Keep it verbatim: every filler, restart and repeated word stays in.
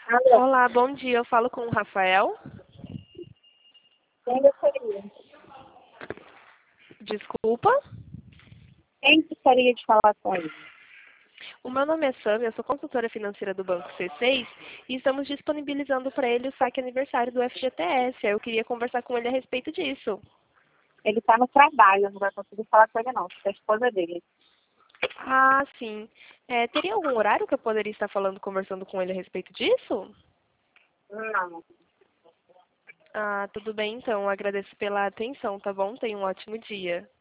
Alô, Olá, bom dia. Eu falo com o Rafael. quem gostaria? Desculpa. Quem gostaria de falar com ele? O meu nome é Sam, eu sou consultora financeira do Banco C seis e estamos disponibilizando para ele o saque aniversário do F G T S. Eu queria conversar com ele a respeito disso. Ele está no trabalho, não vai conseguir falar com ele não, é a esposa dele. Ah, sim. É, teria algum horário que eu poderia estar falando, conversando com ele a respeito disso? Não. Ah, tudo bem então. Agradeço pela atenção, tá bom? Tenha um ótimo dia.